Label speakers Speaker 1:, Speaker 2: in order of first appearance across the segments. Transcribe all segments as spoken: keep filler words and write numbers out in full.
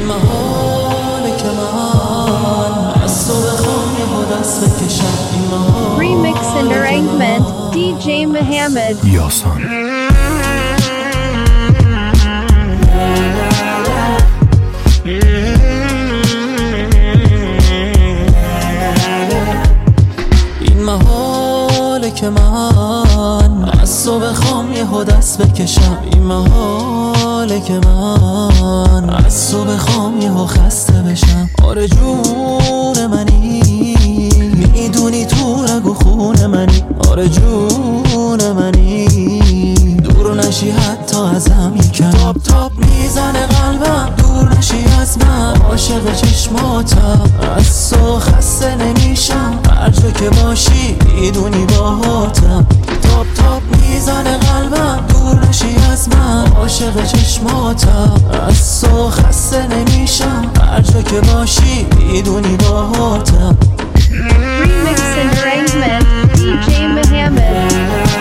Speaker 1: محاله که من از تو بخوام یه دست بکشم. این محاله
Speaker 2: Remix and arrangement دی جی Mohammed
Speaker 3: یاسان.
Speaker 1: این محاله که من از تو بخوام یه دست بکشم. این محاله که من از تو بخوام یه خسته بشم. آره جون منی، میدونی تو رگ و خون منی. آره جون منی، دور نشی حتی ازم یکم. تاپ تاپ میزنه قلبم، دور نشی از من. عاشق چشماتم، از تو خسته نمیشم. هر جا که باشی میدونی باهاتم. تاپ تاپ میزنه قلبم، دور نشی از من. عاشق چشماتم، از تو خسته نمیشم. هر جا که باشی میدونی باهاتم.
Speaker 2: Remix and arrangement دی جی Mohammed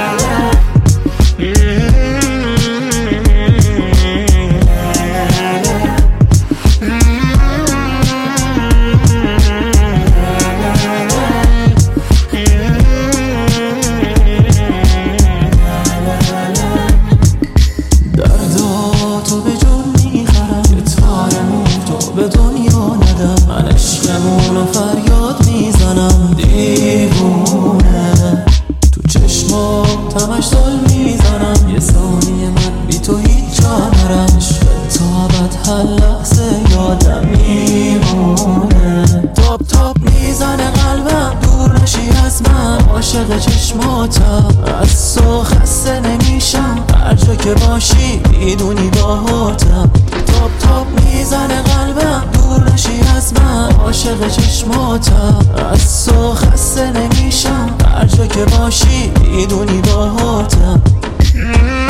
Speaker 1: درداتو به جون میخرم، یه تار موتو به دنیا ندم. من عشقمونو فریاد میزنم دیوونه. تو چشمات همش دل میزنم، یه ثانیه من بی تو هیچ جا نرم. عشق تا ابد هر لحظه یادم میمونه. تاپ تاپ میزنه قلبم، دور نشی از من. عاشق چشماتم، از تو خسته نمیشم. هر جا که باشی میدونی باهاتم. تاپ تاپ میزنه قلبم، دور نشی از من. عاشق چشماتم، از تو خسته نمیشم. هر جا که باشی میدونی باهاتم.